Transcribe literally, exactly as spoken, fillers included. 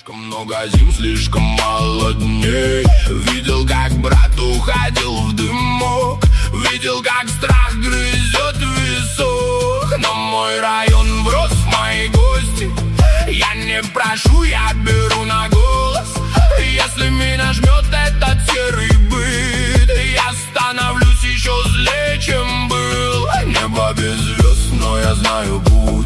Слишком много зим, слишком мало дней. Видел, как брат уходил в дымок. Видел, как страх грызет висок. Но мой район врос в мои гости. Я не прошу, я беру на голос. Если меня жмет этот серый быт, я становлюсь еще злее, чем был. Небо без звезд, но я знаю путь.